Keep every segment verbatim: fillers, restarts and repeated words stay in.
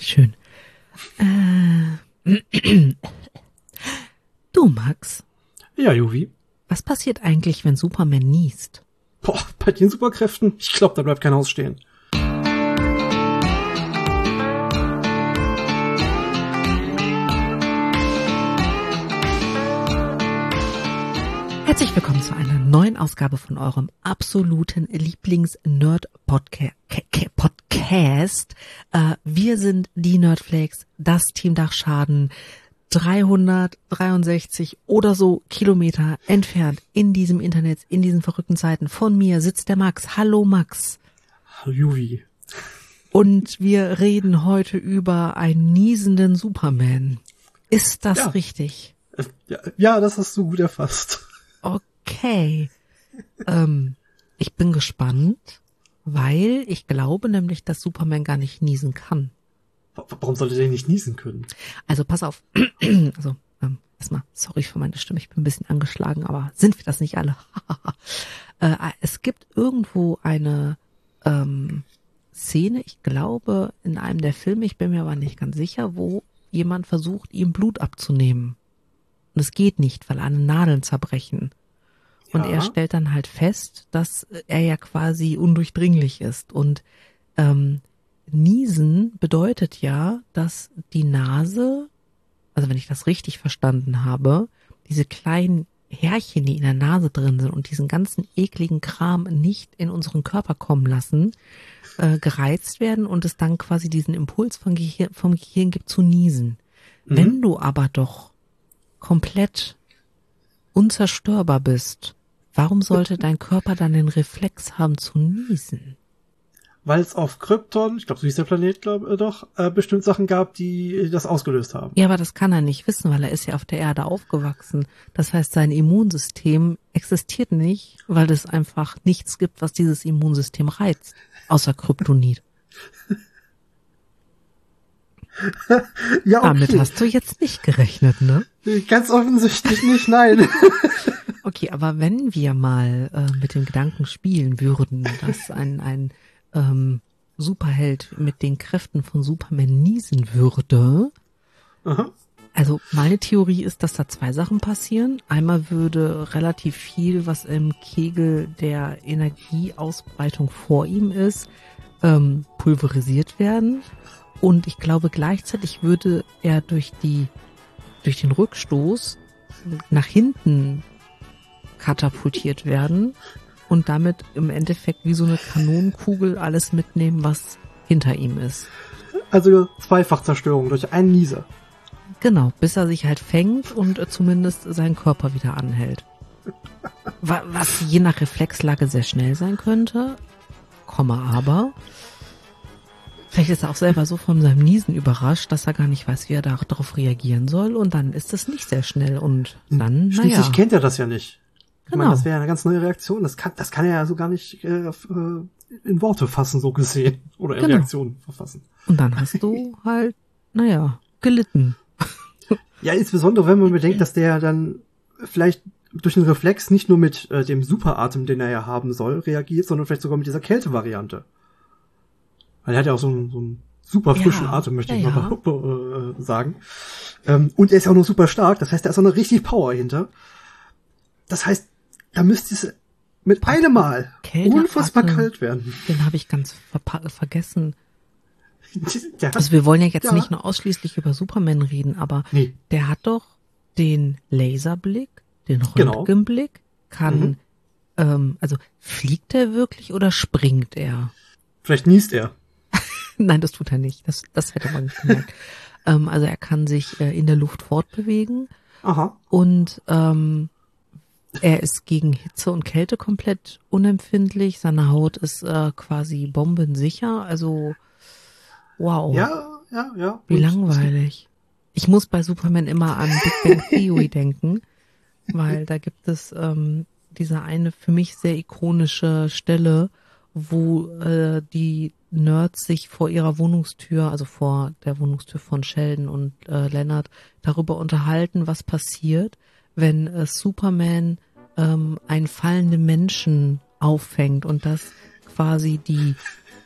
Schön. Äh, du, Max. Ja, Jovi. Was passiert eigentlich, wenn Superman niest? Boah, bei den Superkräften? Ich glaube, da bleibt kein Haus stehen. Herzlich willkommen zu einer neuen Ausgabe von eurem absoluten Lieblings-Nerd-Podcast. Äh, wir sind die Nerdflakes, das Team Dachschaden, dreihundertdreiundsechzig oder so Kilometer entfernt in diesem Internet, in diesen verrückten Zeiten. Von mir sitzt der Max. Hallo Max. Hallo Juvi. Und wir reden heute über einen niesenden Superman. Ist das ja. richtig? Ja, ja, das hast du gut erfasst. Okay. ähm, ich bin gespannt, weil ich glaube nämlich, dass Superman gar nicht niesen kann. Warum sollte der nicht niesen können? Also pass auf. also ähm, erstmal, sorry für meine Stimme, ich bin ein bisschen angeschlagen, aber sind wir das nicht alle? äh, es gibt irgendwo eine ähm, Szene, ich glaube in einem der Filme, ich bin mir aber nicht ganz sicher, wo jemand versucht, ihm Blut abzunehmen. Und es geht nicht, weil alle Nadeln zerbrechen. Und ja. Er stellt dann halt fest, dass er ja quasi undurchdringlich ist. Und ähm, Niesen bedeutet ja, dass die Nase, also wenn ich das richtig verstanden habe, diese kleinen Härchen, die in der Nase drin sind und diesen ganzen ekligen Kram nicht in unseren Körper kommen lassen, äh, gereizt werden und es dann quasi diesen Impuls vom Gehirn, vom Gehirn gibt zu niesen. Mhm. Wenn du aber doch komplett unzerstörbar bist, warum sollte dein Körper dann den Reflex haben zu niesen? Weil es auf Krypton, ich glaube, so hieß der Planet, glaube ich doch, äh, bestimmt Sachen gab, die das ausgelöst haben. Ja, aber das kann er nicht wissen, weil er ist ja auf der Erde aufgewachsen. Das heißt, sein Immunsystem existiert nicht, weil es einfach nichts gibt, was dieses Immunsystem reizt, außer Kryptonit. Ja, okay. Damit hast du jetzt nicht gerechnet, ne? Ganz offensichtlich nicht, nein. Okay, aber wenn wir mal äh, mit dem Gedanken spielen würden, dass ein, ein ähm, Superheld mit den Kräften von Superman niesen würde, aha. Also meine Theorie ist, dass da zwei Sachen passieren. Einmal würde relativ viel, was im Kegel der Energieausbreitung vor ihm ist, ähm, pulverisiert werden. Und ich glaube, gleichzeitig würde er durch die, durch den Rückstoß nach hinten katapultiert werden und damit im Endeffekt wie so eine Kanonenkugel alles mitnehmen, was hinter ihm ist. Also Zweifachzerstörung durch einen Nieser. Genau, bis er sich halt fängt und zumindest seinen Körper wieder anhält. Was je nach Reflexlage sehr schnell sein könnte, Komma aber... Vielleicht ist er auch selber so von seinem Niesen überrascht, dass er gar nicht weiß, wie er darauf reagieren soll. Und dann ist es nicht sehr schnell. Und dann, naja. Schließlich kennt er das ja nicht. Ich genau. meine, das wäre eine ganz neue Reaktion. Das kann, das kann er ja so gar nicht äh, in Worte fassen, so gesehen. Oder in genau. Reaktionen verfassen. Und dann hast du halt, naja, gelitten. Ja, insbesondere, wenn man bedenkt, dass der dann vielleicht durch den Reflex nicht nur mit äh, dem Superatem, den er ja haben soll, reagiert, sondern vielleicht sogar mit dieser Kältevariante. Weil er hat ja auch so einen, so einen super frischen ja, Atem, möchte ja, ich mal ja. äh, sagen. Ähm, und er ist ja auch noch super stark, das heißt, da ist auch noch richtig Power hinter. Das heißt, da müsste es mit Boah, einem Mal unfassbar Atem, kalt werden. Den habe ich ganz ver- vergessen. Ja, also wir wollen ja jetzt ja. nicht nur ausschließlich über Superman reden, aber nee. Der hat doch den Laserblick, den Röntgenblick, genau. kann, mhm. ähm, also fliegt er wirklich oder springt er? Vielleicht niest er. Nein, das tut er nicht. Das, das hätte man nicht gemerkt. ähm, also er kann sich äh, in der Luft fortbewegen. Aha. Und ähm, er ist gegen Hitze und Kälte komplett unempfindlich. Seine Haut ist äh, quasi bombensicher. Also wow. Ja, ja, ja. Wie und langweilig. Ich muss bei Superman immer an Big Bang Theory denken, weil da gibt es ähm, diese eine für mich sehr ikonische Stelle, wo äh, die Nerds sich vor ihrer Wohnungstür, also vor der Wohnungstür von Sheldon und äh, Leonard, darüber unterhalten, was passiert, wenn äh, Superman ähm, einen fallenden Menschen auffängt und das quasi die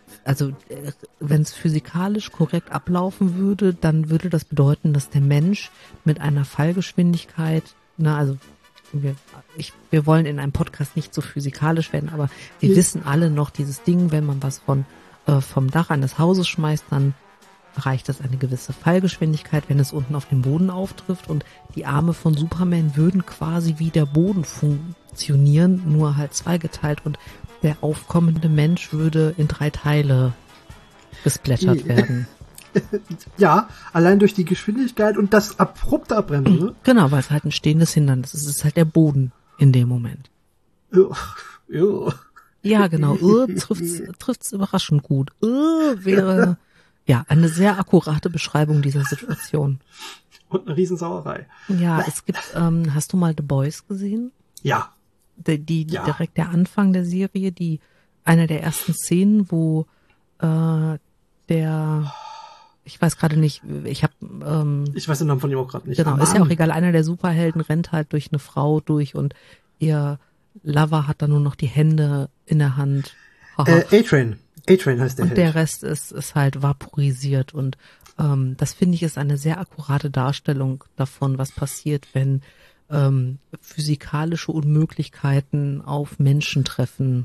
also wenn es physikalisch korrekt ablaufen würde, dann würde das bedeuten, dass der Mensch mit einer Fallgeschwindigkeit, na also wir, ich, wir wollen in einem Podcast nicht so physikalisch werden, aber wir ja. wissen alle noch dieses Ding, wenn man was von äh, vom Dach eines Hauses schmeißt, dann erreicht das eine gewisse Fallgeschwindigkeit, wenn es unten auf dem Boden auftrifft, und die Arme von Superman würden quasi wie der Boden funktionieren, nur halt zweigeteilt, und der aufkommende Mensch würde in drei Teile gesplattert werden. Ja, allein durch die Geschwindigkeit und das abrupte Abbremsen. Ne? Genau, weil es halt ein stehendes Hindernis ist. Es ist halt der Boden in dem Moment. Ja, ja. Ja, genau. Uh, trifft's, trifft's überraschend gut. Uh, wäre ja eine sehr akkurate Beschreibung dieser Situation. Und eine Riesensauerei. Ja, es gibt, ähm, hast du mal The Boys gesehen? Ja. Die, die, die ja. direkt der Anfang der Serie, die eine der ersten Szenen, wo äh, der, ich weiß gerade nicht, ich habe, ähm, ich weiß den Namen von ihm auch gerade nicht. Genau, Mann. ist ja auch egal. Einer der Superhelden rennt halt durch eine Frau durch und ihr Lover hat dann nur noch die Hände in der Hand. Äh, A-Train. A-Train heißt der Und Held. der Rest ist, ist halt vaporisiert, und ähm, das finde ich ist eine sehr akkurate Darstellung davon, was passiert, wenn ähm, physikalische Unmöglichkeiten auf Menschen treffen.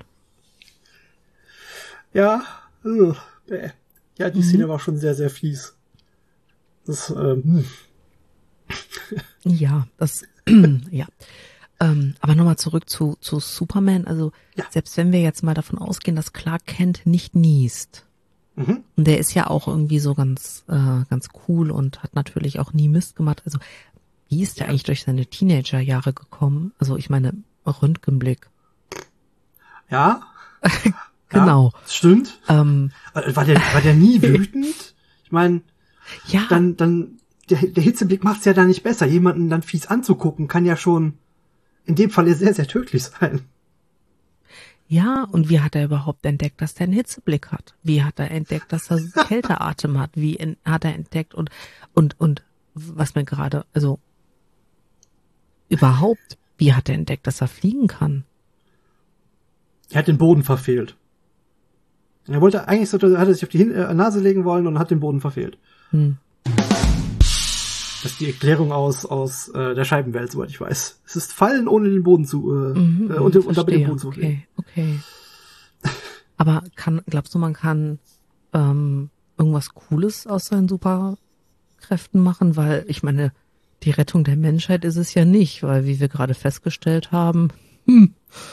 Ja, uh, bäh. Ja, die mhm. Szene war schon sehr, sehr fies. Das, ähm, ja, das, ja. Ähm, aber nochmal zurück zu, zu Superman. Also, ja. Selbst wenn wir jetzt mal davon ausgehen, dass Clark Kent nicht niest. Mhm. Und der ist ja auch irgendwie so ganz, äh, ganz cool und hat natürlich auch nie Mist gemacht. Also, wie ist der ja. eigentlich durch seine Teenagerjahre gekommen? Also, ich meine, Röntgenblick. Ja. Genau. Ja, stimmt. Ähm, war der, war der nie wütend? Ich meine, ja. dann, dann, der, der Hitzeblick macht's ja dann nicht besser. Jemanden dann fies anzugucken, kann ja schon in dem Fall sehr, sehr tödlich sein. Ja, und wie hat er überhaupt entdeckt, dass der einen Hitzeblick hat? Wie hat er entdeckt, dass er Kälteatem hat? Wie in, hat er entdeckt und, und, und, was mir gerade, also, überhaupt, wie hat er entdeckt, dass er fliegen kann? Er hat den Boden verfehlt. Er wollte eigentlich so, hat er sich auf die Hin- äh, Nase legen wollen und hat den Boden verfehlt. Hm. Das ist die Erklärung aus aus äh, der Scheibenwelt, soweit ich weiß. Es ist Fallen, ohne den Boden zu äh, mhm, äh, unter, unter den Boden zu okay, okay. Aber kann, glaubst du, man kann ähm, irgendwas Cooles aus seinen Superkräften machen? Weil ich meine, die Rettung der Menschheit ist es ja nicht, weil wie wir gerade festgestellt haben, hm,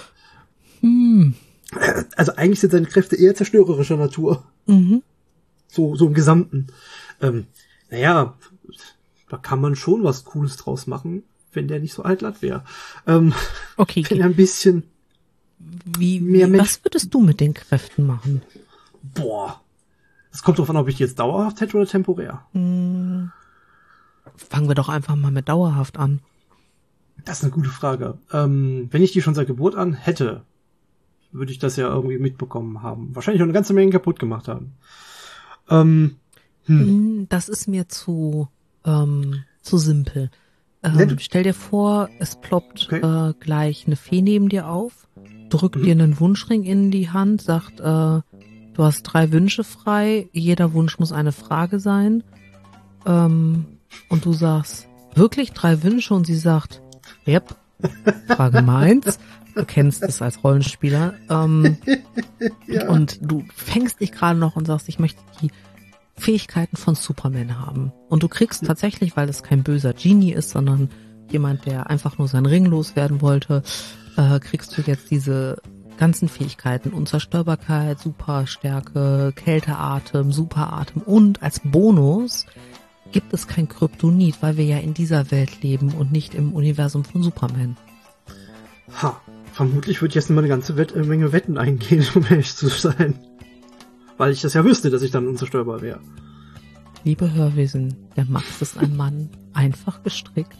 hm. Also eigentlich sind seine Kräfte eher zerstörerischer Natur. Mhm. So so im Gesamten. Ähm, naja, da kann man schon was Cooles draus machen, wenn der nicht so altlatt wäre. Ähm, okay. Wenn er ein bisschen wie, mehr wie was würdest du mit den Kräften machen? Boah. Es kommt drauf an, ob ich die jetzt dauerhaft hätte oder temporär. Hm. Fangen wir doch einfach mal mit dauerhaft an. Das ist eine gute Frage. Ähm, wenn ich die schon seit Geburt an hätte, würde ich das ja irgendwie mitbekommen haben. Wahrscheinlich auch eine ganze Menge kaputt gemacht haben. Ähm, hm. Das ist mir zu ähm, zu simpel. Ähm, stell dir vor, es ploppt okay. äh, gleich eine Fee neben dir auf, drückt mhm. dir einen Wunschring in die Hand, sagt, äh, du hast drei Wünsche frei, jeder Wunsch muss eine Frage sein. Ähm, und du sagst, wirklich drei Wünsche? Und sie sagt, yep, Frage meins. Du kennst es als Rollenspieler. Ähm, ja. Und du fängst dich gerade noch und sagst, ich möchte die Fähigkeiten von Superman haben. Und du kriegst tatsächlich, weil es kein böser Genie ist, sondern jemand, der einfach nur seinen Ring loswerden wollte, äh, kriegst du jetzt diese ganzen Fähigkeiten. Unzerstörbarkeit, Superstärke, Kälteatem, Superatem, und als Bonus gibt es kein Kryptonit, weil wir ja in dieser Welt leben und nicht im Universum von Superman. Ha, vermutlich würde ich jetzt immer eine ganze Wett- eine Menge Wetten eingehen, um ehrlich zu sein. Weil ich das ja wüsste, dass ich dann unzerstörbar wäre. Liebe Hörwesen, der Max ist ein Mann, einfach gestrickt.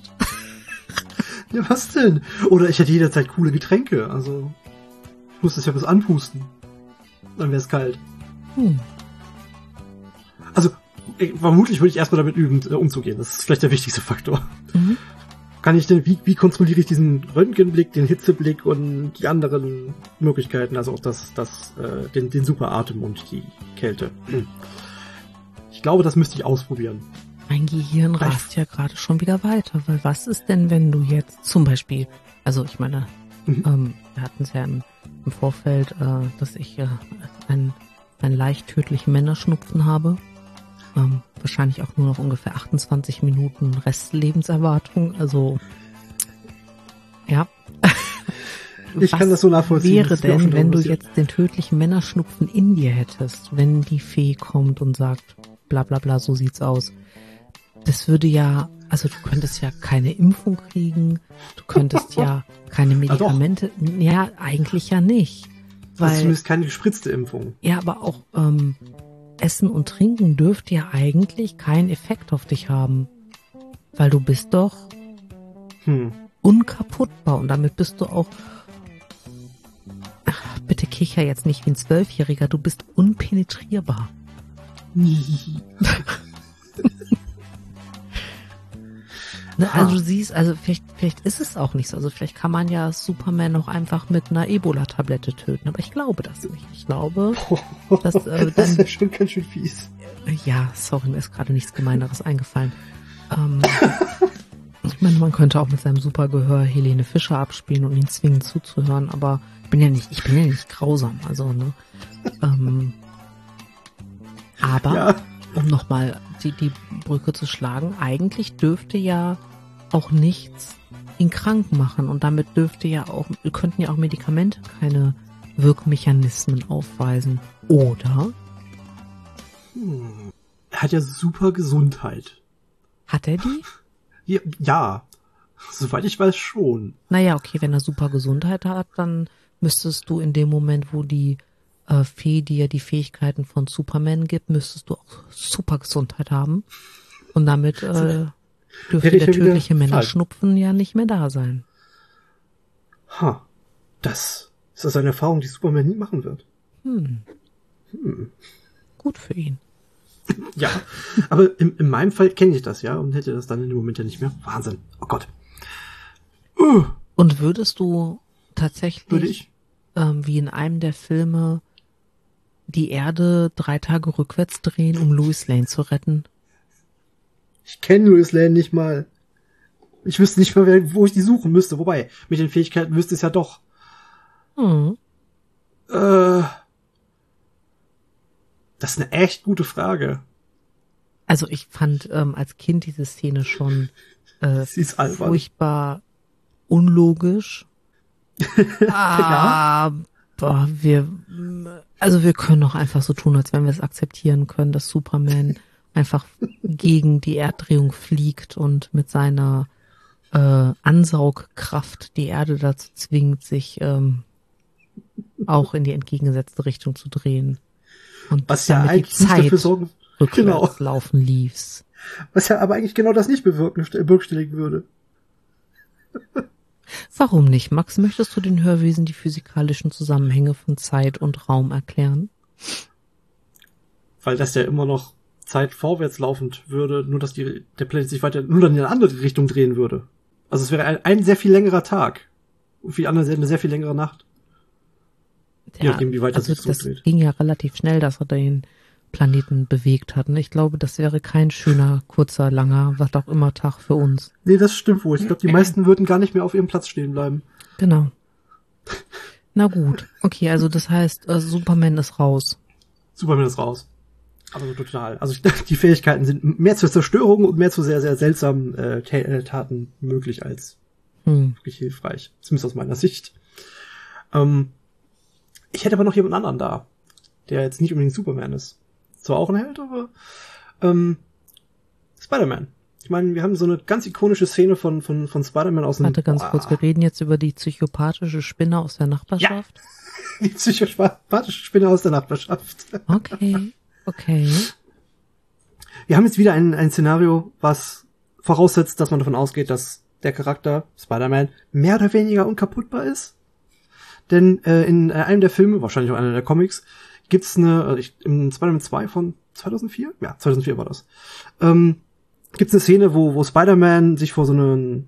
Ja, was denn? Oder ich hätte jederzeit coole Getränke, also ich muss das ja was anpusten. Dann wäre es kalt. Hm. Also, ich, vermutlich würde ich erstmal damit üben, äh, umzugehen. Das ist vielleicht der wichtigste Faktor. Mhm. kann ich denn, wie, wie kontrolliere ich diesen Röntgenblick, den Hitzeblick und die anderen Möglichkeiten, also auch das, das, äh, den, den Superatem und die Kälte. Hm. Ich glaube, das müsste ich ausprobieren. Mein Gehirn rast ja gerade schon wieder weiter, weil was ist denn, wenn du jetzt zum Beispiel, also ich meine, mhm. ähm, wir hatten es ja im, im Vorfeld, äh, dass ich äh, einen, einen leicht tödlichen Männerschnupfen habe. Ähm, wahrscheinlich auch nur noch ungefähr achtundzwanzig Minuten Restlebenserwartung, also ja. Ich kann das so nachvollziehen. Was wäre denn, wenn du jetzt den tödlichen Männerschnupfen in dir hättest, wenn die Fee kommt und sagt, bla bla bla, so sieht's aus. Das würde ja, also du könntest ja keine Impfung kriegen, du könntest ja keine Medikamente, ja, eigentlich ja nicht. Weil, das ist zumindest keine gespritzte Impfung. Ja, aber auch ähm, Essen und Trinken dürfte ja eigentlich keinen Effekt auf dich haben. Weil du bist doch hm. unkaputtbar und damit bist du auch, ach, bitte kicher jetzt nicht wie ein Zwölfjähriger, du bist unpenetrierbar. Ne, also du siehst, also vielleicht, vielleicht ist es auch nicht so. Also vielleicht kann man ja Superman auch einfach mit einer Ebola-Tablette töten. Aber ich glaube das nicht. Ich glaube, dass äh, das ist ja schon ganz schön fies. Ja, sorry, mir ist gerade nichts Gemeineres eingefallen. Ähm, ich meine, man könnte auch mit seinem Supergehör Helene Fischer abspielen und ihn zwingen zuzuhören. Aber ich bin ja nicht, ich bin ja nicht grausam. Also ne. Ähm, aber ja. Um nochmal die, die Brücke zu schlagen, eigentlich dürfte ja auch nichts ihn krank machen und damit dürfte ja auch, könnten ja auch Medikamente keine Wirkmechanismen aufweisen. Oder? Hm. Er hat ja super Gesundheit. Hat er die? Ja, ja, soweit ich weiß schon. Naja, okay, wenn er super Gesundheit hat, dann müsstest du in dem Moment, wo die Äh, Fee dir die Fähigkeiten von Superman gibt, müsstest du auch super Gesundheit haben. Und damit äh, dürfte der tödliche Männerschnupfen ja nicht mehr da sein. Ha, das ist das eine Erfahrung, die Superman nie machen wird. Hm. Hm. Gut für ihn. Ja, aber in, in meinem Fall kenne ich das ja und hätte das dann in dem Moment ja nicht mehr. Wahnsinn. Oh Gott. Uh. Und würdest du tatsächlich, Würde ich? Ähm, wie in einem der Filme, die Erde drei Tage rückwärts drehen, um Lois Lane zu retten? Ich kenne Lois Lane nicht mal. Ich wüsste nicht mal, wo ich die suchen müsste. Wobei, mit den Fähigkeiten wüsste ich es ja doch. Hm. Äh, das ist eine echt gute Frage. Also ich fand ähm, als Kind diese Szene schon äh, furchtbar unlogisch. Ja. Aber wir, also wir können doch einfach so tun, als wenn wir es akzeptieren können, dass Superman einfach gegen die Erddrehung fliegt und mit seiner äh, Ansaugkraft die Erde dazu zwingt, sich ähm, auch in die entgegengesetzte Richtung zu drehen. Und was ja eigentlich die Zeit dafür sorgen, rückwärts genau. laufen lief's. Was ja aber eigentlich genau das nicht bewerkstelligen würde. Warum nicht, Max? Möchtest du den Hörwesen die physikalischen Zusammenhänge von Zeit und Raum erklären? Weil das ja immer noch Zeit vorwärts laufend würde, nur dass die, der Planet sich weiter nur dann in eine andere Richtung drehen würde. Also es wäre ein, ein sehr viel längerer Tag. Und für die anderen eine sehr viel längere Nacht. Ja, Je nachdem, wie weit also das, das ging ja relativ schnell, dass er den Planeten bewegt hat. Ich glaube, das wäre kein schöner, kurzer, langer, was auch immer Tag für uns. Nee, das stimmt wohl. Ich glaube, die meisten würden gar nicht mehr auf ihrem Platz stehen bleiben. Genau. Na gut. Okay, also das heißt, äh, Superman ist raus. Superman ist raus. Also total. Also ich, die Fähigkeiten sind mehr zur Zerstörung und mehr zu sehr, sehr seltsamen äh, Taten möglich als hm. wirklich hilfreich. Zumindest aus meiner Sicht. Ähm, ich hätte aber noch jemand anderen da, der jetzt nicht unbedingt Superman ist. Zwar auch ein Held, aber ähm, Spider-Man. Ich meine, wir haben so eine ganz ikonische Szene von von von Spider-Man aus dem... Warte ganz boah. kurz, wir reden jetzt über die psychopathische Spinne aus der Nachbarschaft? Ja, die psychopathische Spinne aus der Nachbarschaft. Okay, okay. Wir haben jetzt wieder ein, ein Szenario, was voraussetzt, dass man davon ausgeht, dass der Charakter, Spider-Man, mehr oder weniger unkaputtbar ist. Denn äh, in einem der Filme, wahrscheinlich auch einer der Comics, gibt's eine, also ich, im Spider-Man zwei von zweitausendvier? Ja, zweitausendvier war das. Ähm, gibt's eine Szene, wo, wo Spider-Man sich vor so einen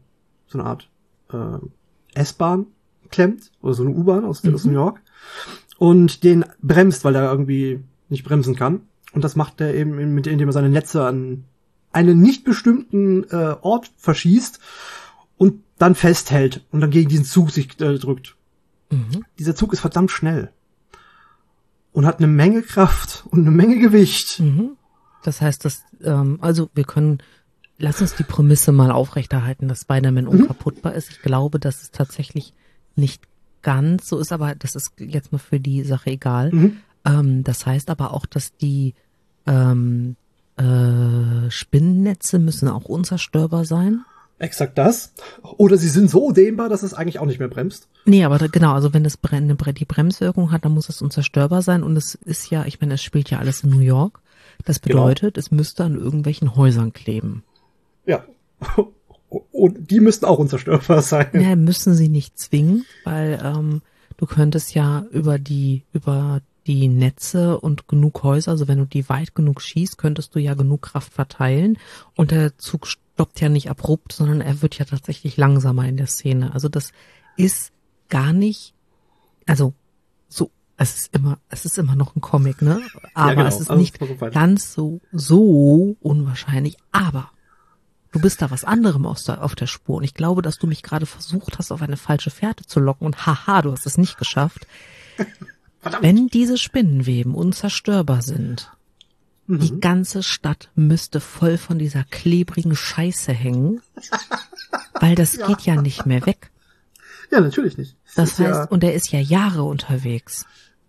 so eine Art äh, S-Bahn klemmt, oder so eine U-Bahn aus, mhm. aus New York, und den bremst, weil er irgendwie nicht bremsen kann. Und das macht er eben, mit, indem er seine Netze an einen nicht bestimmten äh, Ort verschießt und dann festhält und dann gegen diesen Zug sich äh, drückt. Mhm. Dieser Zug ist verdammt schnell und hat eine Menge Kraft und eine Menge Gewicht. Mhm. Das heißt, dass ähm, also wir können, lass uns die Prämisse mal aufrechterhalten, dass Spider-Man mhm. unkaputtbar ist. Ich glaube, dass es tatsächlich nicht ganz so ist, aber das ist jetzt mal für die Sache egal. Mhm. Ähm, das heißt aber auch, dass die ähm, äh, Spinnennetze müssen auch unzerstörbar sein. Exakt das. Oder sie sind so dehnbar, dass es eigentlich auch nicht mehr bremst. Nee, aber da, genau, also wenn es eine, die Bremswirkung hat, dann muss es unzerstörbar sein. Und es ist ja, ich meine, es spielt ja alles in New York. Das bedeutet, genau. Es müsste an irgendwelchen Häusern kleben. Ja. Und die müssten auch unzerstörbar sein. Ja, müssen sie nicht zwingen, weil ähm, du könntest ja über die über die Netze und genug Häuser, also wenn du die weit genug schießt, könntest du ja genug Kraft verteilen und der Zug stoppt ja nicht abrupt, sondern er wird ja tatsächlich langsamer in der Szene. Also das ist gar nicht, also so, es ist immer, es ist immer noch ein Comic, ne? Aber ja, genau. Es ist also nicht ganz so so unwahrscheinlich, aber du bist da was anderem aus der, auf der Spur. Und ich glaube, dass du mich gerade versucht hast, auf eine falsche Fährte zu locken. Und haha, du hast es nicht geschafft. Verdammt. Wenn diese Spinnenweben unzerstörbar sind, mhm. die ganze Stadt müsste voll von dieser klebrigen Scheiße hängen. Weil das ja. geht ja nicht mehr weg. Ja, natürlich nicht. Das, das heißt, ja und der ist ja Jahre unterwegs.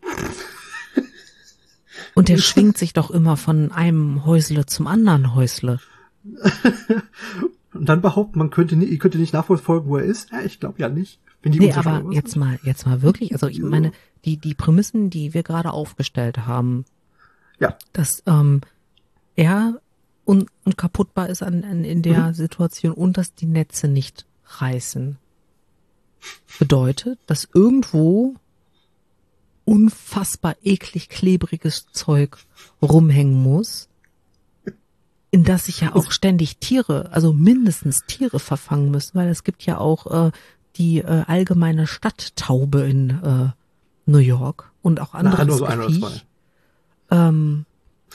Und der schwingt sich doch immer von einem Häusle zum anderen Häusle. Und dann behaupten, man könnte nicht, ihr könnte nicht nachverfolgen, wo er ist. Ja, ich glaube ja nicht. Wenn die nee, aber jetzt mal, jetzt mal wirklich, also ich meine, die die Prämissen, die wir gerade aufgestellt haben, ja, dass ähm, er un, unkaputtbar ist an, an in der mhm. Situation und dass die Netze nicht reißen, bedeutet, dass irgendwo unfassbar eklig klebriges Zeug rumhängen muss, in das sich ja auch ständig Tiere, also mindestens Tiere verfangen müssen, weil es gibt ja auch äh, die äh, allgemeine Stadttaube in äh, New York und auch andere so Viech. Ähm,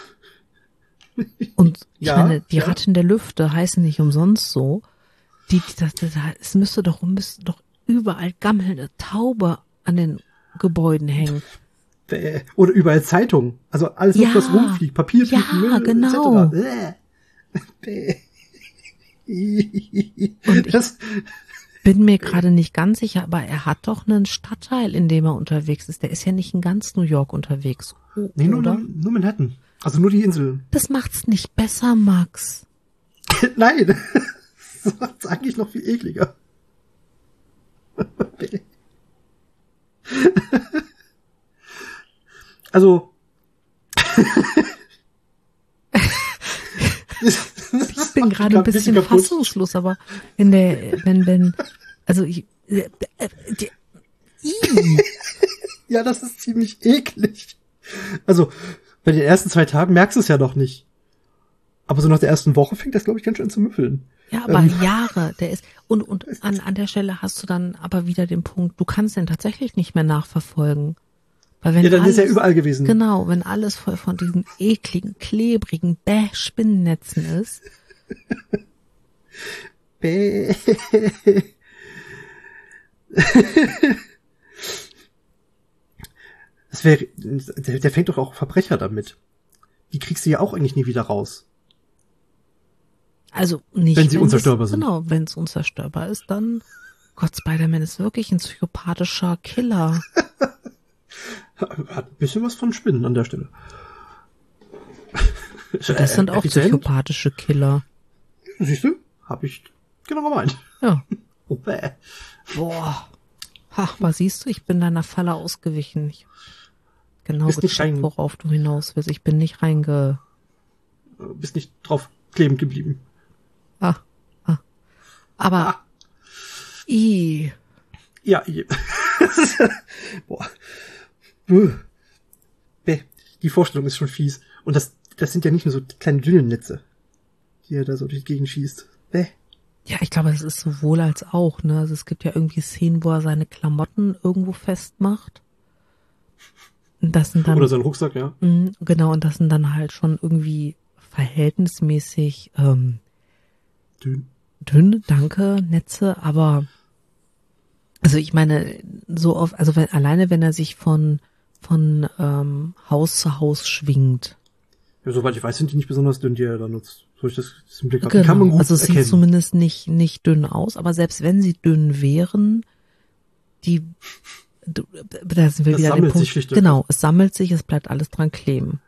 und ich ja, meine, die ja. Ratten der Lüfte heißen nicht umsonst so. Die, die, das, das, es müsste doch, müsste doch überall gammelnde Taube an den Gebäuden hängen. Oder überall Zeitungen. Also alles, was ja, das rumfliegt. Papiertüten, ja, Müll, genau. et cetera. Und ich das, bin mir gerade nicht ganz sicher, aber er hat doch einen Stadtteil, in dem er unterwegs ist. Der ist ja nicht in ganz New York unterwegs. Oh, nee, nur, oder? nur Manhattan. Also nur die Insel. Das macht's nicht besser, Max. Nein. Das macht's eigentlich noch viel ekliger. Also. Ich bin gerade ein bisschen, bisschen fassungslos, aber in der, wenn, wenn, also ich, äh, äh, die, ja, das ist ziemlich eklig. Also, bei den ersten zwei Tagen merkst du es ja noch nicht. Aber so nach der ersten Woche fängt das, glaube ich, ganz schön an zu müffeln. Ja, aber ähm. Jahre, der ist, und, und an, an der Stelle hast du dann aber wieder den Punkt, du kannst den tatsächlich nicht mehr nachverfolgen. Weil wenn ja, dann alles, ist er überall gewesen. Genau, wenn alles voll von diesen ekligen, klebrigen Bäh-Spinnennetzen ist. Bäh. Das wäre, der, der fängt doch auch Verbrecher damit. Die kriegst du ja auch eigentlich nie wieder raus. Also nicht, wenn sie wenn unzerstörbar sind. Genau, wenn es unzerstörbar ist, dann Gott, Spider-Man ist wirklich ein psychopathischer Killer. Hat ein bisschen was von Spinnen an der Stelle. Das sind auch Effizient. Psychopathische Killer. Siehst du? Hab ich genau gemeint. Ja. Oh, bäh. Boah. Ach, was siehst du? Ich bin deiner Falle ausgewichen. Ich genau gecheckt, worauf du hinaus willst. Ich bin nicht reinge... Bist nicht drauf kleben geblieben. Ah. ah. Aber... Ah. I. Ja, I. Boah. Bäh. Die Vorstellung ist schon fies. Und das, das sind ja nicht nur so kleine dünne Netze, die er da so durch die Gegend schießt. Bäh. Ja, ich glaube, es ist sowohl als auch, ne? Also es gibt ja irgendwie Szenen, wo er seine Klamotten irgendwo festmacht. Und das sind dann, Oder sein Rucksack, ja. mh, genau, und das sind dann halt schon irgendwie verhältnismäßig ähm, Dünn. dünn, danke, Netze, aber also ich meine, so oft, also wenn, alleine wenn er sich von von ähm, Haus zu Haus schwingt. Ja, soweit ich weiß, sind die nicht besonders dünn, die er da nutzt. So ich das, das im Blick habe. Die kann man Genau, gut also es sieht erkennen. zumindest nicht nicht dünn aus, aber selbst wenn sie dünn wären, die d- da sind wir Das wieder an dem sammelt Punkt. sich schlicht und Genau, es sammelt sich, es bleibt alles dran kleben.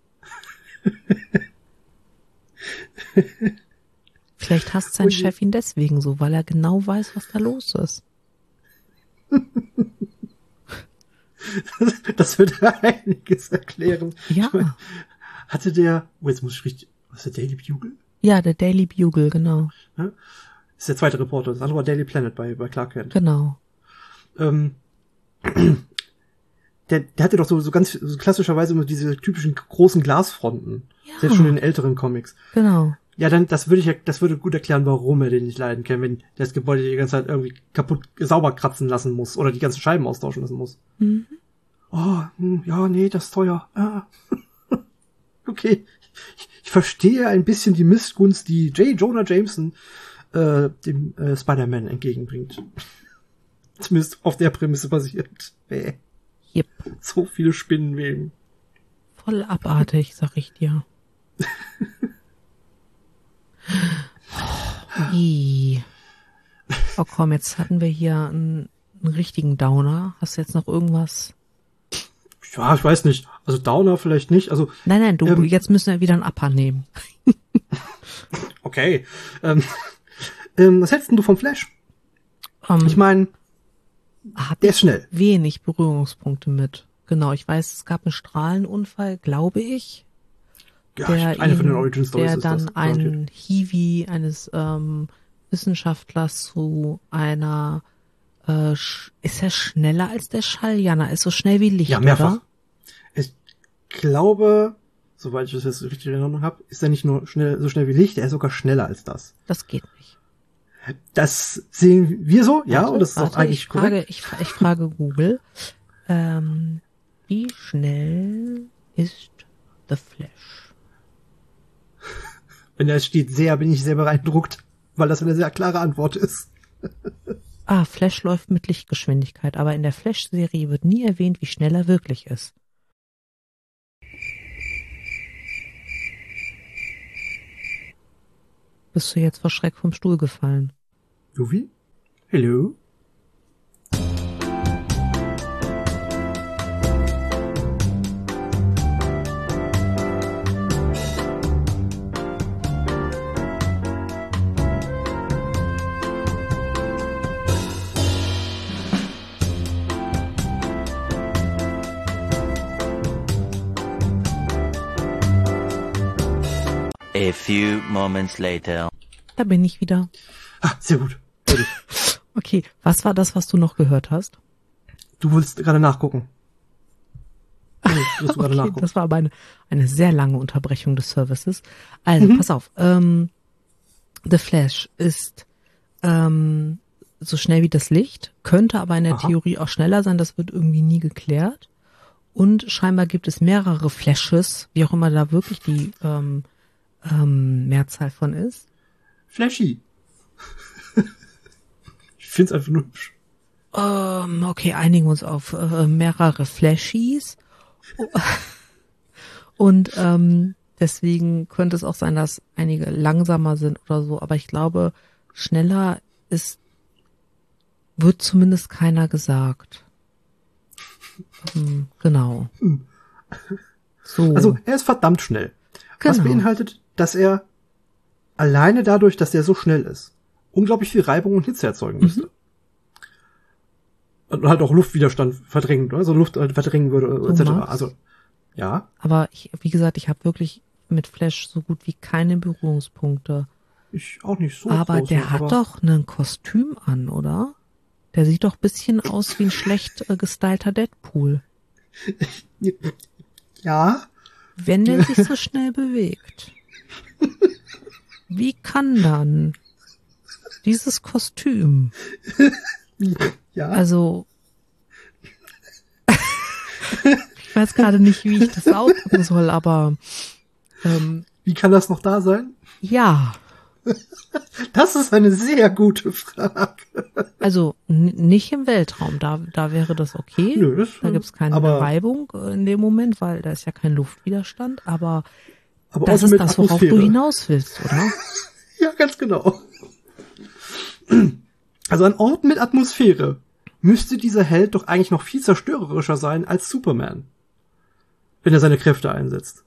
Vielleicht hasst sein Ui. Chef ihn deswegen so, weil er genau weiß, was da los ist. Das würde einiges erklären. Ja. Ich mein, hatte der, oh, jetzt muss ich richtig, was ist der Daily Bugle? Ja, der Daily Bugle, genau. Ja? Das ist der zweite Reporter, das andere war Daily Planet bei, bei Clark Kent. Genau. Ähm, der, der hatte doch so, so ganz so klassischerweise immer diese typischen großen Glasfronten. Ja. Selbst schon in den älteren Comics. Genau. Ja, dann, das würde ich ja, das würde gut erklären, warum er den nicht leiden kann, wenn das Gebäude die ganze Zeit irgendwie kaputt, sauber kratzen lassen muss oder die ganzen Scheiben austauschen lassen muss. Mhm. Oh, hm, ja, nee, das ist teuer. Ah. Okay. Ich, ich verstehe ein bisschen die Missgunst, die J. Jonah Jameson äh, dem äh, Spider-Man entgegenbringt. Zumindest auf der Prämisse basiert. Bäh. Yep. So viele Spinnenweben. Voll abartig, sag ich dir. Ih. Oh komm, jetzt hatten wir hier einen, einen richtigen Downer. Hast du jetzt noch irgendwas? Ja, ich weiß nicht. Also Downer vielleicht nicht. Also Nein, nein, du, Ähm, jetzt müssen wir wieder einen Upper nehmen. okay. Ähm, ähm, was hältst denn du vom Flash? Um, Ich meine, hab der ich ist schnell. wenig Berührungspunkte mit. Genau, ich weiß, es gab einen Strahlenunfall, glaube ich. Ja, der eine von den ihn, Origin Stories der ist dann das. einen Hiwi eines ähm, Wissenschaftlers zu einer äh, sch- ist er schneller als der Schall? Ja, na, ist so schnell wie Licht, Ja, mehrfach. oder? Ich glaube, soweit ich das jetzt richtig in Erinnerung habe, ist er nicht nur schnell, so schnell wie Licht, er ist sogar schneller als das. Das geht nicht. Das sehen wir so, ja, Warte, und das ist warte, auch eigentlich ich frage, korrekt. ich, fra- ich frage Google, ähm, wie schnell ist The Flash? Wenn da steht sehr, bin ich sehr beeindruckt, weil das eine sehr klare Antwort ist. Ah, Flash läuft mit Lichtgeschwindigkeit, aber in der Flash-Serie wird nie erwähnt, wie schnell er wirklich ist. Bist du jetzt vor Schreck vom Stuhl gefallen? Luvi? Hello? A few moments later. Da bin ich wieder. Ah, sehr gut. Sehr gut. Okay, was war das, was du noch gehört hast? Du wolltest gerade nachgucken. Du willst gerade Okay, nachgucken. das war aber eine, eine sehr lange Unterbrechung des Services. Also, Mhm. pass auf. Ähm, The Flash ist ähm, so schnell wie das Licht, könnte aber in der Aha. Theorie auch schneller sein. Das wird irgendwie nie geklärt. Und scheinbar gibt es mehrere Flashes, wie auch immer da wirklich die ähm, ähm, Mehrzahl von ist. Flashy. Ich find's einfach nur hübsch. Ähm, okay, einigen wir uns auf äh, mehrere Flashies. Und ähm, deswegen könnte es auch sein, dass einige langsamer sind oder so. Aber ich glaube, schneller ist, wird zumindest keiner gesagt. Ähm, genau. Hm. So. Also, er ist verdammt schnell. Was Genau. beinhaltet, dass er alleine dadurch, dass er so schnell ist, unglaublich viel Reibung und Hitze erzeugen Mhm. müsste. Und halt auch Luftwiderstand verdrängen, oder? Also Luft halt verdrängen würde, So, et cetera. Max? Also, ja. Aber ich, wie gesagt, ich habe wirklich mit Flash so gut wie keine Berührungspunkte. Ich auch nicht so. aber groß, der hat aber doch ein Kostüm an, oder? Der sieht doch bisschen aus wie ein schlecht äh, gestylter Deadpool. Ja. Wenn der sich so schnell bewegt. Wie kann dann? dieses Kostüm. Ja. Also, ich weiß gerade nicht, wie ich das ausdrücken soll, aber ähm, Wie kann das noch da sein? ja, Das ist eine sehr gute Frage. also n- nicht im Weltraum, da da wäre das okay. Nö, das, Da gibt's keine aber, Reibung äh, in dem Moment, weil da ist ja kein Luftwiderstand, aber aber das außer ist mit das, worauf Atmosphäre. du hinaus willst, oder? Ja, ganz genau. Also an Orten mit Atmosphäre müsste dieser Held doch eigentlich noch viel zerstörerischer sein als Superman, wenn er seine Kräfte einsetzt.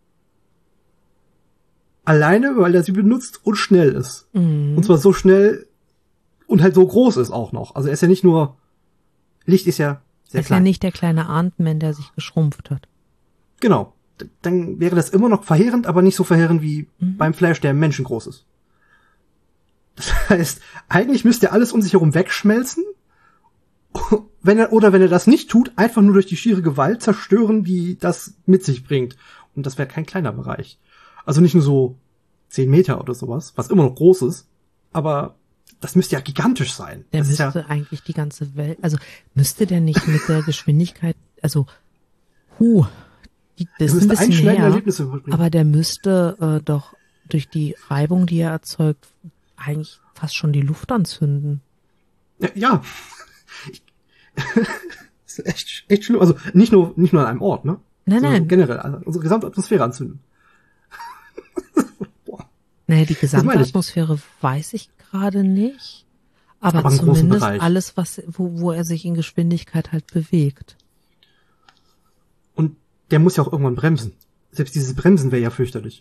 Alleine, weil er sie benutzt und schnell ist. Mhm. Und zwar so schnell und halt so groß ist auch noch. Also er ist ja nicht nur, Licht ist ja sehr Ist klein. ja nicht der kleine Ant-Man, der sich geschrumpft hat. Genau. D- Dann wäre das immer noch verheerend, aber nicht so verheerend wie Mhm. beim Flash, der menschengroß ist. Das heißt, eigentlich müsste er alles um sich herum wegschmelzen. Wenn er, oder wenn er das nicht tut, einfach nur durch die schiere Gewalt zerstören, die das mit sich bringt. Und das wäre kein kleiner Bereich. Also nicht nur so zehn Meter oder sowas, was immer noch groß ist, aber das müsste ja gigantisch sein. Der das ist müsste ja, eigentlich die ganze Welt, also müsste der nicht mit der Geschwindigkeit, also, huh, die, das er ist ein müsste bisschen einschneidende her, Erlebnisse überbringen. aber der müsste äh, doch durch die Reibung, die er erzeugt, eigentlich fast schon die Luft anzünden. Ja, ja. Ich, das ist echt, echt schlimm. Also nicht nur, nicht nur an einem Ort, ne? Nein, Sondern nein, generell, also unsere gesamte Atmosphäre anzünden. Boah. naja, die gesamte meine ich. Atmosphäre weiß ich gerade nicht, aber, Aber einen großen zumindest Bereich. alles, was, wo, wo er sich in Geschwindigkeit halt bewegt. Und der muss ja auch irgendwann bremsen. Selbst dieses Bremsen wäre ja fürchterlich.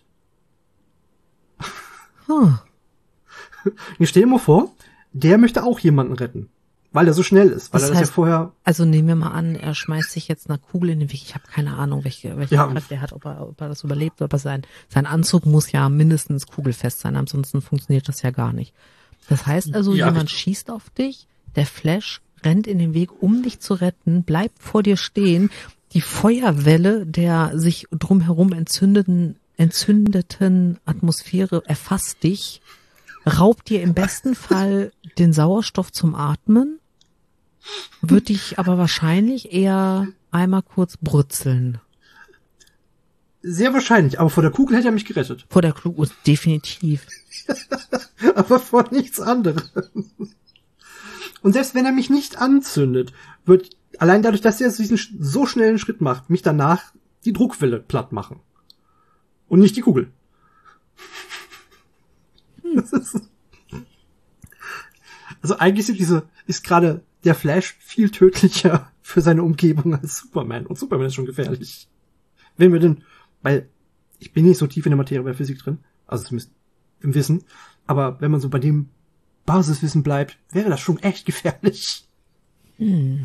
Huh. Ich stell dir mal vor, der möchte auch jemanden retten. Weil er so schnell ist. Weil Das er das heißt- ja vorher, Also nehmen wir mal an, er schmeißt sich jetzt eine Kugel in den Weg. Ich habe keine Ahnung, welche, welche Ja. Kräfte er hat, ob er, ob er das überlebt, aber sein, sein Anzug muss ja mindestens kugelfest sein, ansonsten funktioniert das ja gar nicht. Das heißt also, Ja, jemand richtig. schießt auf dich, der Flash rennt in den Weg, um dich zu retten, bleibt vor dir stehen, die Feuerwelle der sich drumherum entzündeten, entzündeten Atmosphäre erfasst dich, raubt dir im besten Fall den Sauerstoff zum Atmen, wird dich aber wahrscheinlich eher einmal kurz brutzeln. sehr wahrscheinlich, aber vor der Kugel hätte er mich gerettet. Vor der Kugel, definitiv. Aber vor nichts anderem. Und selbst wenn er mich nicht anzündet, wird allein dadurch, dass er diesen sch- so schnellen Schritt macht, mich danach die Druckwelle platt machen. Und nicht die Kugel. Das ist, also eigentlich sind diese, ist gerade der Flash viel tödlicher für seine Umgebung als Superman. Und Superman ist schon gefährlich. Wenn wir denn, weil ich bin nicht so tief in der Materie bei Physik drin, also zumindest im Wissen, aber wenn man so bei dem Basiswissen bleibt, wäre das schon echt gefährlich. Hm.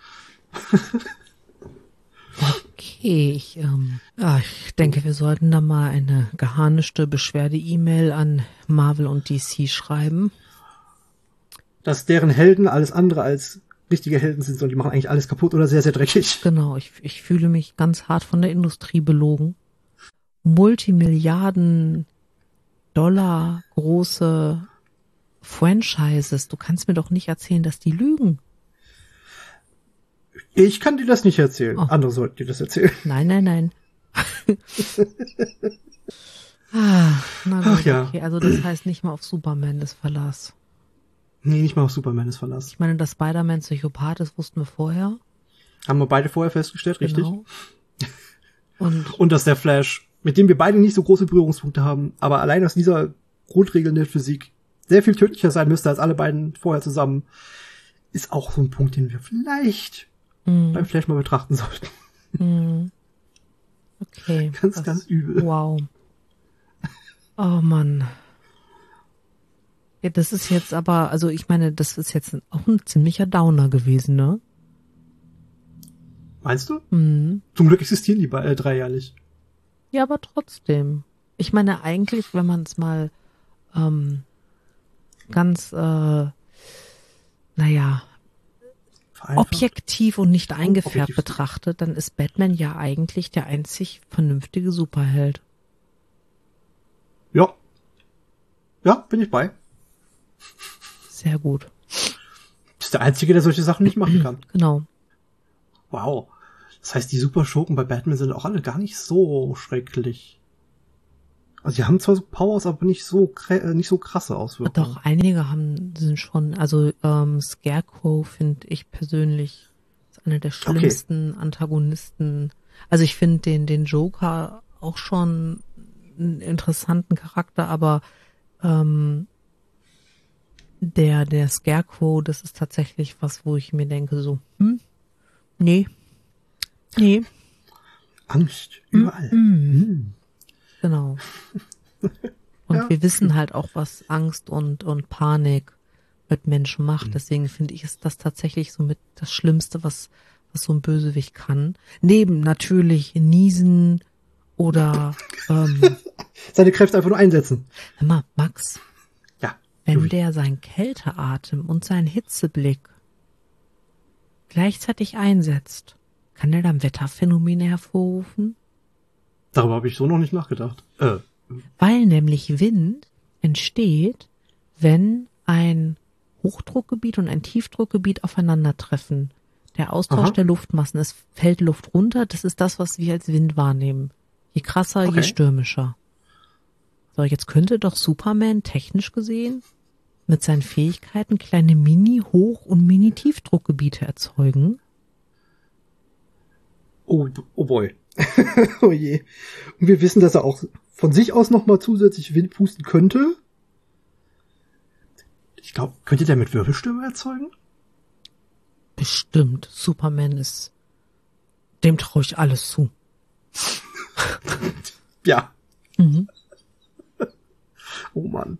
Okay, ich, ähm, ja, ich denke, wir sollten da mal eine geharnischte Beschwerde-E-Mail an Marvel und D C schreiben. Dass deren Helden alles andere als richtige Helden sind, sondern die machen eigentlich alles kaputt oder sehr, sehr dreckig. Genau, ich, ich fühle mich ganz hart von der Industrie belogen. Multimilliarden Dollar große Franchises. Du kannst mir doch nicht erzählen, dass die lügen. Ich kann dir das nicht erzählen. Oh. Andere sollten dir das erzählen. Nein, nein, nein. ah, na gut, Ach ja. okay. Also das heißt nicht mal auf Superman das Verlass. Nee, nicht mal auf Superman ist Verlass. Ich meine, dass Spider-Man Psychopath ist, wussten wir vorher. Haben wir beide vorher festgestellt, richtig? Genau. Und Und dass der Flash, mit dem wir beide nicht so große Berührungspunkte haben, aber allein aus dieser Grundregel der Physik sehr viel tödlicher sein müsste als alle beiden vorher zusammen, ist auch so ein Punkt, den wir vielleicht mh, beim Flash mal betrachten sollten. mh. Okay. Ganz, das- ganz übel. Wow. Oh Mann. Ja, das ist jetzt aber, also ich meine, das ist jetzt auch ein ziemlicher Downer gewesen, ne? Meinst du? Mhm. Zum Glück existieren die be- äh, drei ja nicht. Ja, aber trotzdem. Ich meine, eigentlich, wenn man es mal ähm, ganz, äh, naja, Vereinfacht. objektiv und nicht eingefärbt objektiv. betrachtet, dann ist Batman ja eigentlich der einzig vernünftige Superheld. Ja. Ja, bin ich bei. Sehr gut. Das ist der Einzige, der solche Sachen nicht machen kann. Genau. Wow. Das heißt, die Superschurken bei Batman sind auch alle gar nicht so schrecklich. Also sie haben zwar so Powers, aber nicht so krä- nicht so krasse Auswirkungen. Doch, einige haben, sind schon, also ähm, Scarecrow finde ich persönlich ist einer der schlimmsten okay. Antagonisten. Also ich finde den, den Joker auch schon einen interessanten Charakter, aber ähm, der, der Scarecrow, das ist tatsächlich was, wo ich mir denke, so, hm, nee, nee. Angst, überall. Mm, mm. Genau. Und ja. wir wissen halt auch, was Angst und, und Panik mit Menschen macht. Deswegen finde ich, ist das tatsächlich so mit das Schlimmste, was, was so ein Bösewicht kann. Neben natürlich Niesen oder ähm, seine Kräfte einfach nur einsetzen. Hör mal, Max. Ja. Wenn Louis. der seinen Kälteatem und seinen Hitzeblick gleichzeitig einsetzt, kann er dann Wetterphänomene hervorrufen? Darüber habe ich so noch nicht nachgedacht. Äh. Weil nämlich Wind entsteht, wenn ein Hochdruckgebiet und ein Tiefdruckgebiet aufeinandertreffen. Der Austausch Aha. der Luftmassen, es fällt Luft runter, das ist das, was wir als Wind wahrnehmen. Je krasser, Okay. je stürmischer. So, jetzt könnte doch Superman technisch gesehen mit seinen Fähigkeiten kleine Mini-Hoch- und Mini-Tiefdruckgebiete erzeugen. Oh, oh boy. Oh je. Und wir wissen, dass er auch von sich aus nochmal zusätzlich Wind pusten könnte. Ich glaube, könnte der mit Wirbelstürme erzeugen? Bestimmt. Superman ist, dem traue ich alles zu. Ja. Mhm. Oh Mann.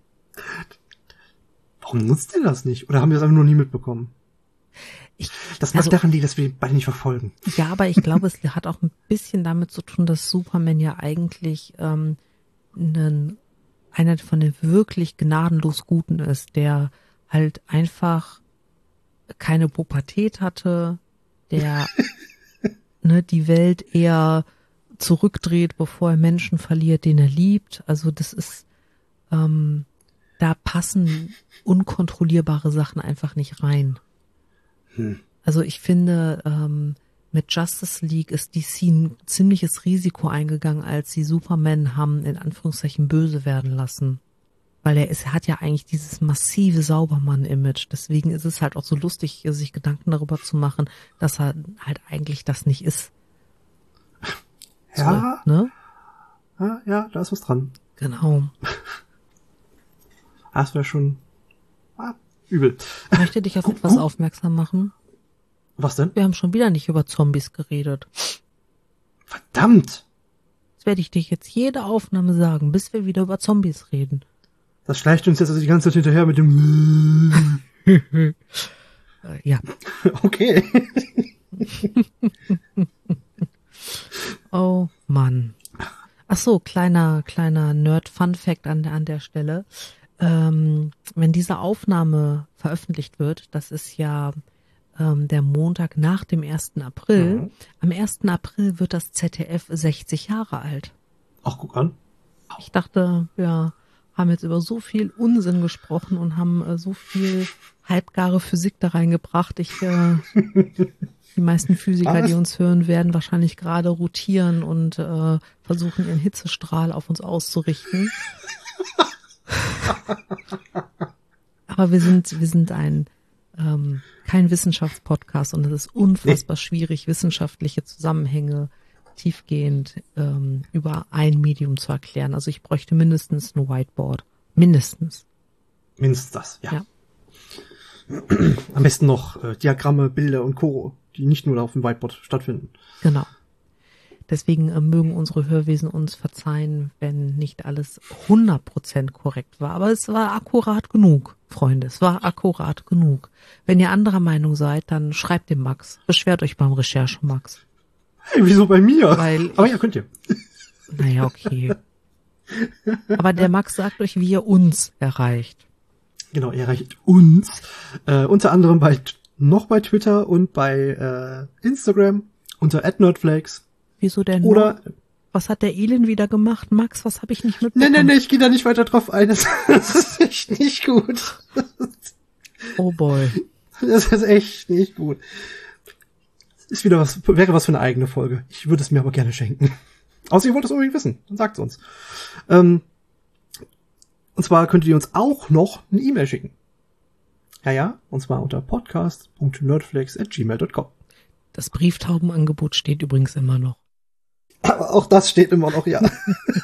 Warum nutzt er das nicht? Oder haben wir es einfach noch nie mitbekommen? Ich, Das mag also, daran liegen, dass wir beide nicht verfolgen. Ja, aber ich glaube, es hat auch ein bisschen damit zu tun, dass Superman ja eigentlich ähm, einen, einer von den wirklich gnadenlos Guten ist, der halt einfach keine Pubertät hatte, der ne, die Welt eher zurückdreht, bevor er Menschen verliert, den er liebt. Also das ist, ähm, da passen unkontrollierbare Sachen einfach nicht rein. Hm. Also ich finde, ähm, mit Justice League ist D C ein ziemliches Risiko eingegangen, als sie Superman haben in Anführungszeichen böse werden lassen. Weil er ist, er hat ja eigentlich dieses massive Saubermann-Image. Deswegen ist es halt auch so lustig, sich Gedanken darüber zu machen, dass er halt eigentlich das nicht ist. Ja, So, ne? ja, ja, da ist was dran. Genau. Das wäre schon ah, übel. Ich möchte dich auf etwas aufmerksam machen. Was denn? Wir haben schon wieder nicht über Zombies geredet. Verdammt! Das werde ich dich jetzt jede Aufnahme sagen, bis wir wieder über Zombies reden. Das schleicht uns jetzt also die ganze Zeit hinterher mit dem Äh, ja. Okay. Oh Mann. Ach so, kleiner kleiner Nerd-Fun-Fact an der an der Stelle. Ähm, wenn diese Aufnahme veröffentlicht wird, das ist ja ähm, der Montag nach dem ersten April. Mhm. Am ersten April wird das Z D F sechzig Jahre alt. Ach, guck an. Ich dachte, wir haben jetzt über so viel Unsinn gesprochen und haben äh, so viel halbgare Physik da reingebracht. Ich, äh, die meisten Physiker, die uns hören, werden wahrscheinlich gerade rotieren und äh, versuchen, ihren Hitzestrahl auf uns auszurichten. Aber wir sind, wir sind ein ähm, kein Wissenschaftspodcast und es ist unfassbar nee. schwierig, wissenschaftliche Zusammenhänge tiefgehend ähm, über ein Medium zu erklären. Also ich bräuchte mindestens ein Whiteboard. Mindestens. Mindestens das, ja. ja. Am besten noch äh, Diagramme, Bilder und Co., die nicht nur auf dem Whiteboard stattfinden. Genau. Deswegen äh, mögen unsere Hörwesen uns verzeihen, wenn nicht alles hundert Prozent korrekt war. Aber es war akkurat genug, Freunde. Es war akkurat genug. Wenn ihr anderer Meinung seid, dann schreibt dem Max. Beschwert euch beim Recherche, Max. Hey, wieso bei mir? Weil Aber ja, könnt ihr. Naja, okay. Aber der Max sagt euch, wie ihr uns erreicht. Genau, ihr erreicht uns. Äh, unter anderem bei noch bei Twitter und bei äh, Instagram unter at nerdflakes. Wieso denn? Oder noch? Was hat der Elin wieder gemacht? Max, was habe ich nicht mitbekommen? Nee, nee, nee, ich gehe da nicht weiter drauf ein. Das, das ist echt nicht gut. Oh boy. Das ist echt nicht gut. Ist wieder was, wäre was für eine eigene Folge. Ich würde es mir aber gerne schenken. Außer ihr wollt es unbedingt wissen, dann sagt es uns. Ähm, und zwar könnt ihr uns auch noch eine E-Mail schicken. Ja, ja, und zwar unter podcast punkt nerdflex at gmail punkt com. Das Brieftaubenangebot steht übrigens immer noch. Aber auch das steht immer noch, ja.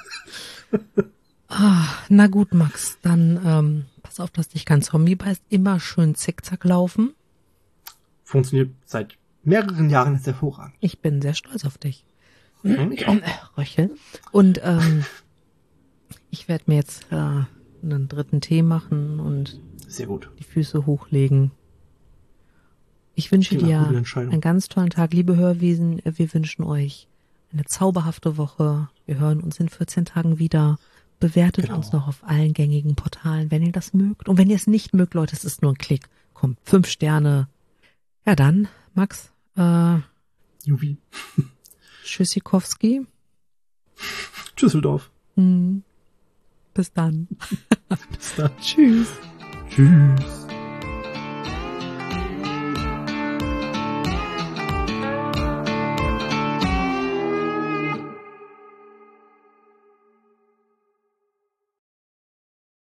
Ah, na gut, Max, dann ähm, pass auf, dass dich kein Zombie beißt. Immer schön zickzack laufen. Funktioniert seit mehreren Jahren hervorragend. Ich bin sehr stolz auf dich. Hm, ich auch. Röchel. Und ähm, ich werde mir jetzt äh, einen dritten Tee machen und Sehr gut. die Füße hochlegen. Ich wünsche Klingt nach dir guten Entscheidungen. einen ganz tollen Tag, liebe Hörwesen. Wir wünschen euch eine zauberhafte Woche. Wir hören uns in vierzehn Tagen wieder. Bewertet Genau. uns noch auf allen gängigen Portalen, wenn ihr das mögt. Und wenn ihr es nicht mögt, Leute, es ist nur ein Klick. Komm, fünf Sterne. Ja dann, Max, äh, Juvi. Tschüssikowski. Düsseldorf. Hm. Bis dann. Bis dann. Tschüss. Tschüss.